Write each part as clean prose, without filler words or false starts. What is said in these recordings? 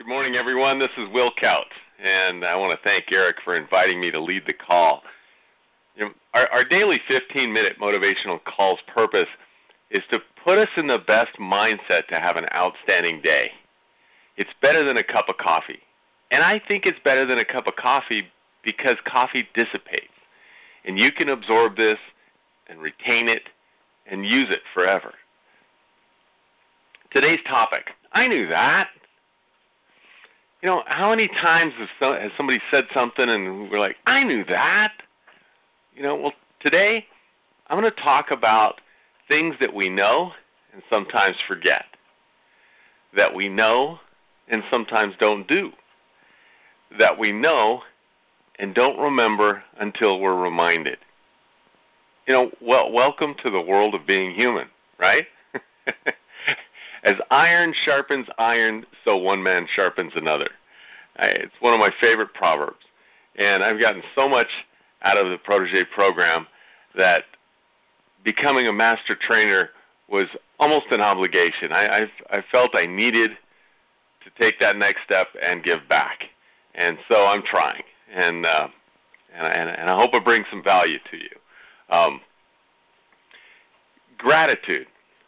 Good morning, everyone. This is Will Kaut, and I want to thank Eric for inviting me to lead the call. Our daily 15-minute motivational call's purpose is to put us in the best mindset to have an outstanding day. It's better than a cup of coffee, and I think it's better than a cup of coffee because coffee dissipates, and you can absorb this and retain it and use it forever. Today's topic, I knew that. How many times has somebody said something and we're like, I knew that? Well, today I'm going to talk about things that we know and sometimes forget, that we know and sometimes don't do, that we know and don't remember until we're reminded. Welcome to the world of being human, right? As iron sharpens iron, so one man sharpens another. It's one of my favorite proverbs. And I've gotten so much out of the Protégé program that becoming a master trainer was almost an obligation. I felt I needed to take that next step and give back. And so I'm trying. And I hope it brings some value to you. Gratitude.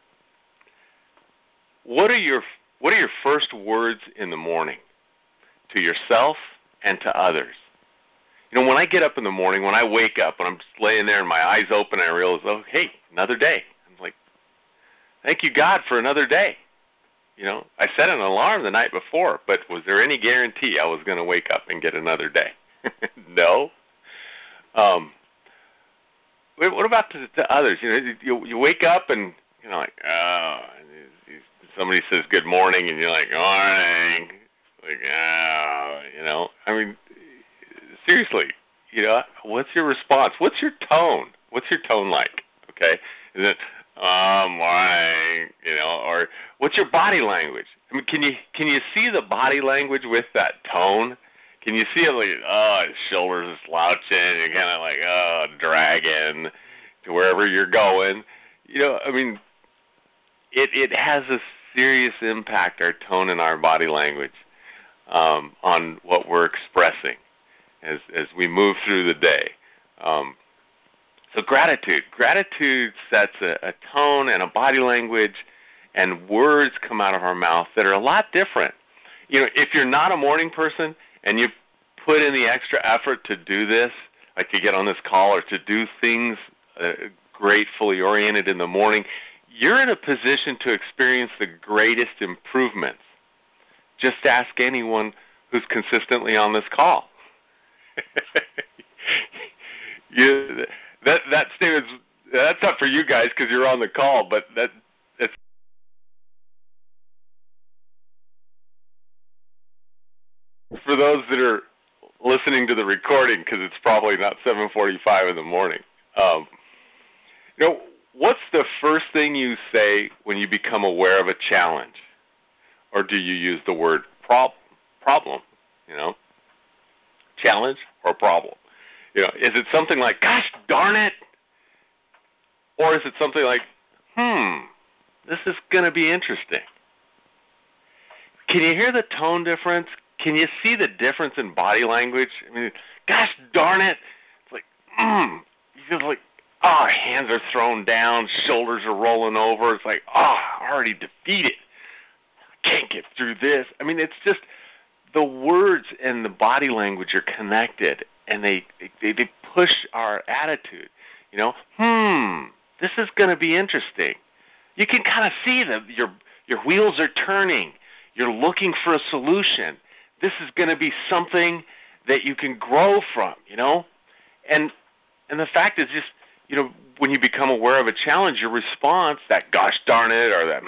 What are your first words in the morning to yourself and to others? When I get up in the morning, when I wake up, and I'm just laying there and my eyes open, I realize, oh, hey, another day. I'm like, thank you, God, for another day. I set an alarm the night before, but was there any guarantee I was going to wake up and get another day? No. What about to others? You wake up and like, oh. Somebody says good morning, and you're like, morning. Like, seriously, what's your response? What's your tone? What's your tone like? Okay, is it, morning, or what's your body language? Can you see the body language with that tone? Can you see it like, his shoulders are slouching, you're kind of like, dragging to wherever you're going? It has a serious impact, our tone and our body language, on what we're expressing as we move through the day. So gratitude. Gratitude sets a tone and a body language, and words come out of our mouth that are a lot different. If you're not a morning person and you put in the extra effort to do this, like to get on this call or to do things gratefully oriented in the morning, you're in a position to experience the greatest improvements. Just ask anyone who's consistently on this call. That statement's, that's not for you guys because you're on the call, but that's for those that are listening to the recording because it's probably not 7:45 in the morning. What's the first thing you say when you become aware of a challenge? Or do you use the word problem? Challenge or problem? Is it something like, gosh darn it? Or is it something like, this is going to be interesting? Can you hear the tone difference? Can you see the difference in body language? Gosh darn it. It's like, you feel like, hands are thrown down, shoulders are rolling over. It's like, already defeated. I can't get through this. It's just the words and the body language are connected, and they push our attitude. This is going to be interesting. You can kind of see that your wheels are turning. You're looking for a solution. This is going to be something that you can grow from, And the fact is just, when you become aware of a challenge, your response, that gosh darn it, or that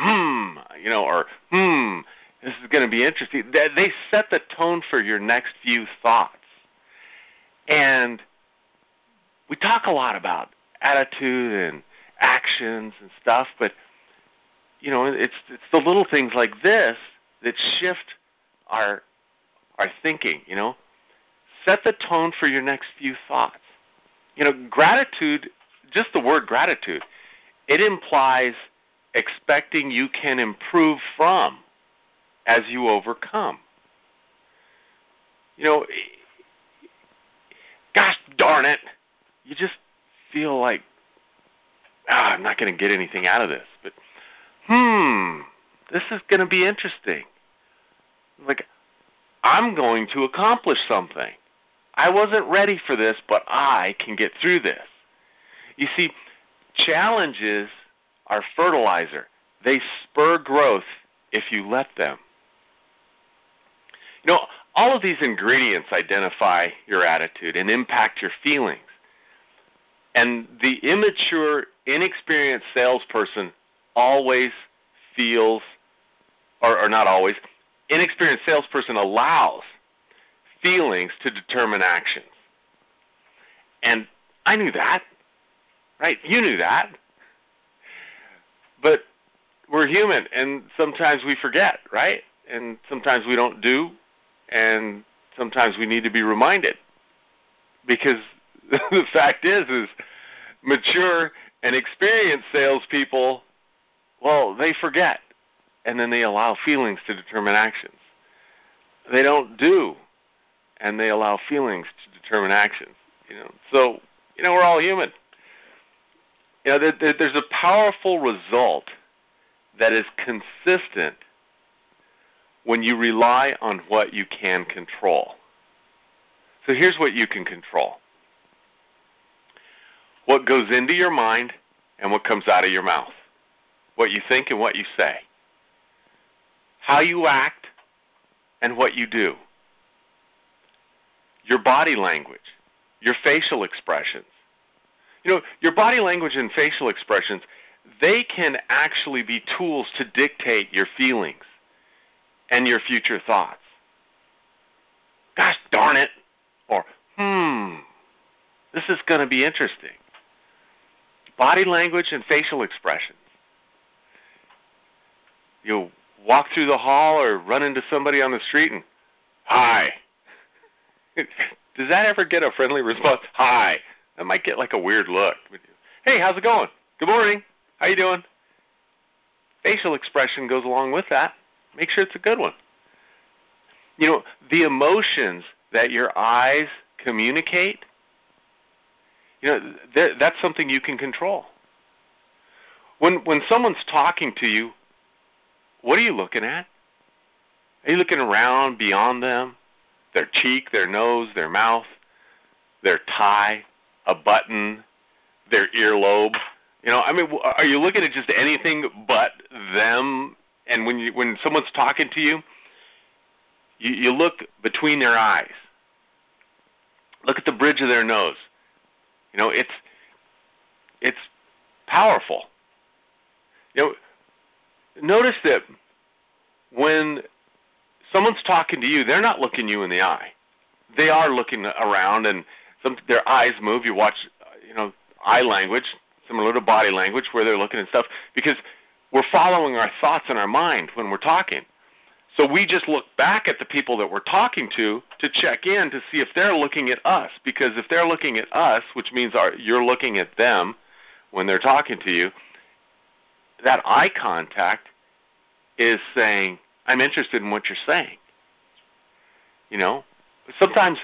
this is going to be interesting, they set the tone for your next few thoughts. And we talk a lot about attitude and actions and stuff, but, it's the little things like this that shift our thinking, Set the tone for your next few thoughts. Gratitude, just the word gratitude, it implies expecting you can improve from as you overcome. you know, gosh darn it, you just feel like, I'm not going to get anything out of this. But, this is going to be interesting. Like, I'm going to accomplish something. I wasn't ready for this, but I can get through this. You see, challenges are fertilizer. They spur growth if you let them. You know, all of these ingredients identify your attitude and impact your feelings. And the immature, inexperienced salesperson always feels, or not always, inexperienced salesperson allows feelings to determine actions. And I knew that, right? You knew that. But we're human, and sometimes we forget, right? And sometimes we don't do, and sometimes we need to be reminded. Because the fact is mature and experienced salespeople, well, they forget, and then they allow feelings to determine actions. They don't do, and they allow feelings to determine actions. So we're all human. There's a powerful result that is consistent when you rely on what you can control. So here's what you can control. What goes into your mind and what comes out of your mouth. What you think and what you say. How you act and what you do. Your body language. Your facial expressions. Your body language and facial expressions, they can actually be tools to dictate your feelings and your future thoughts. Gosh darn it. Or, this is going to be interesting. Body language and facial expressions. You'll walk through the hall or run into somebody on the street and, hi. Does that ever get a friendly response? Hi. That might get like a weird look. Hey, how's it going? Good morning. How you doing? Facial expression goes along with that. Make sure it's a good one. The emotions that your eyes communicate, that's something you can control. When someone's talking to you, what are you looking at? Are you looking around beyond them? Their cheek, their nose, their mouth, their tie, a button, their earlobe? Are you looking at just anything but them? And when someone's talking to you, you look between their eyes. Look at the bridge of their nose. It's powerful. Notice that when someone's talking to you, they're not looking you in the eye. They are looking around, and their eyes move. You watch, eye language, similar to body language, where they're looking and stuff, because we're following our thoughts in our mind when we're talking. So we just look back at the people that we're talking to check in to see if they're looking at us. Because if they're looking at us, which means you're looking at them when they're talking to you, that eye contact is saying, I'm interested in what you're saying. Sometimes,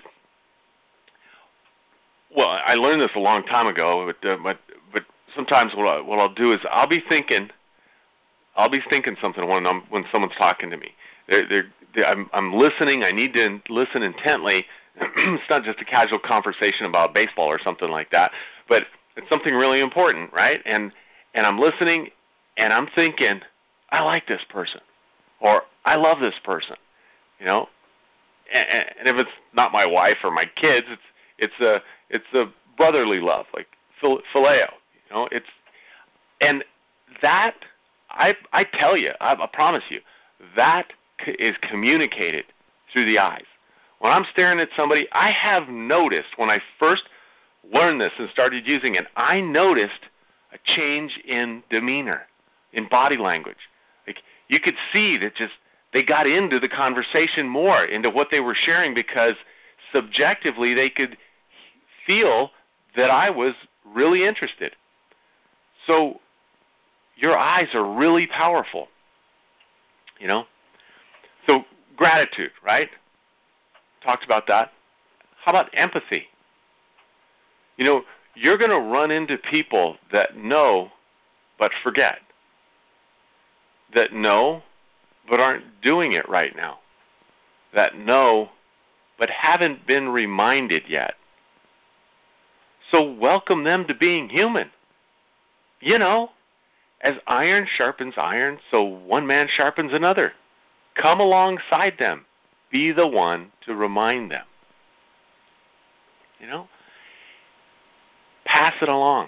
well, I learned this a long time ago, but sometimes what I'll do is I'll be thinking something when someone's talking to me. I'm listening. I need to listen intently. It's not just a casual conversation about baseball or something like that, but it's something really important, right? And I'm listening, and I'm thinking, I like this person, or I love this person, And if it's not my wife or my kids, it's a brotherly love, like phileo, and that I tell you, I promise you, that is communicated through the eyes. When I'm staring at somebody, I have noticed when I first learned this and started using it, I noticed a change in demeanor, in body language. Like you could see that just they got into the conversation more, into what they were sharing, because subjectively they could feel that I was really interested. So your eyes are really powerful, So gratitude, right? talked about that. How about empathy? You know, you're going to run into people that know but forget, that know but aren't doing it right now, that know but haven't been reminded yet. So welcome them to being human. You know, as iron sharpens iron, so one man sharpens another. Come alongside them. Be the one to remind them. You know? Pass it along.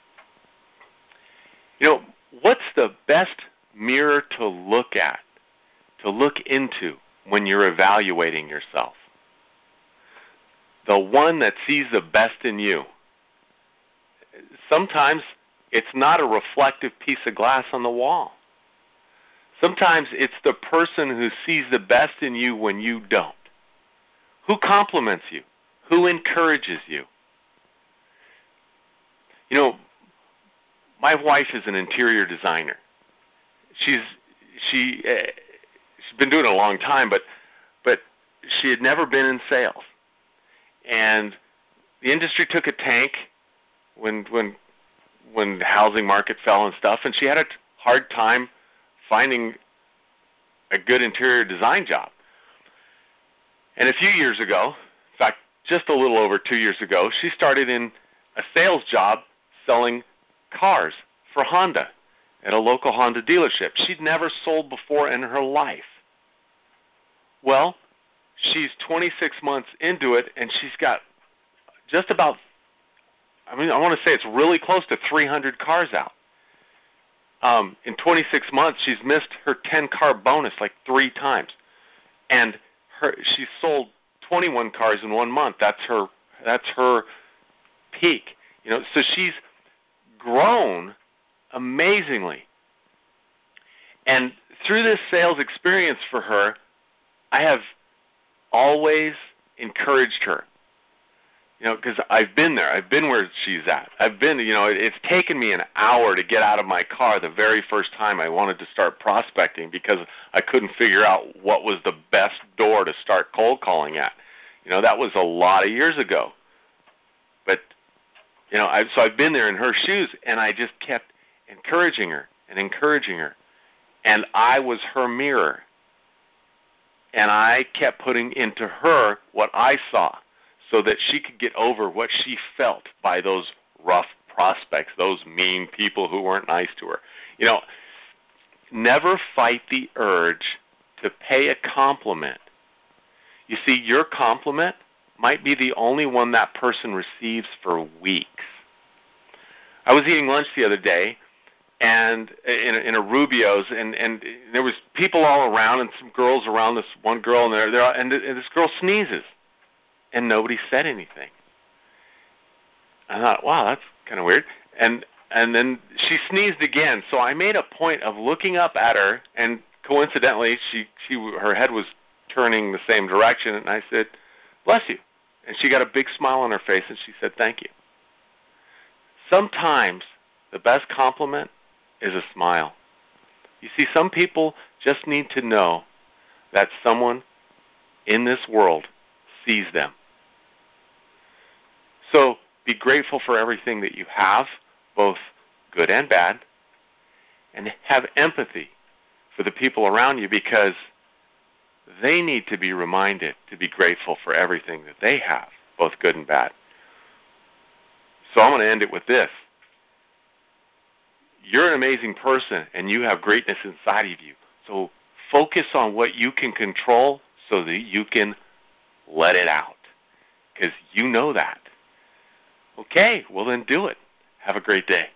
You know, what's the best mirror to look at, to look into when you're evaluating yourself? The one that sees the best in you. Sometimes it's not a reflective piece of glass on the wall. Sometimes it's the person who sees the best in you when you don't. Who compliments you? Who encourages you? You know, my wife is an interior designer. She's been doing it a long time, but she had never been in sales. And the industry took a tank when the housing market fell and stuff, and she had a hard time finding a good interior design job. And a few years ago, in fact, just a little over 2 years ago, she started in a sales job selling cars for Honda at a local Honda dealership. She'd never sold before in her life. Well, she's 26 months into it, and she's got just about, I want to say it's really close to 300 cars out. In 26 months, she's missed her 10-car bonus like 3 times. And she sold 21 cars in 1 month. That's her peak. You know, so she's grown amazingly. And through this sales experience for her, I have always encouraged her. You know, because I've been there. I've been where she's at. It's taken me an hour to get out of my car the very first time I wanted to start prospecting because I couldn't figure out what was the best door to start cold calling at. You know, that was a lot of years ago. But, you know, so I've been there in her shoes, and I just kept encouraging her and encouraging her. And I was her mirror. And I kept putting into her what I saw, so that she could get over what she felt by those rough prospects, those mean people who weren't nice to her. You know, never fight the urge to pay a compliment. You see, your compliment might be the only one that person receives for weeks. I was eating lunch the other day, and in a Rubio's, and there was people all around, and some girls around this one girl, and this girl sneezes. And nobody said anything. I thought, wow, that's kind of weird. And then she sneezed again. So I made a point of looking up at her, and coincidentally, her head was turning the same direction. And I said, "Bless you." And she got a big smile on her face, and she said, "Thank you." Sometimes the best compliment is a smile. You see, some people just need to know that someone in this world sees them. So be grateful for everything that you have, both good and bad, and have empathy for the people around you because they need to be reminded to be grateful for everything that they have, both good and bad. So I'm going to end it with this. You're an amazing person, and you have greatness inside of you. So focus on what you can control so that you can let it out, because you know that. Okay, well then do it. Have a great day.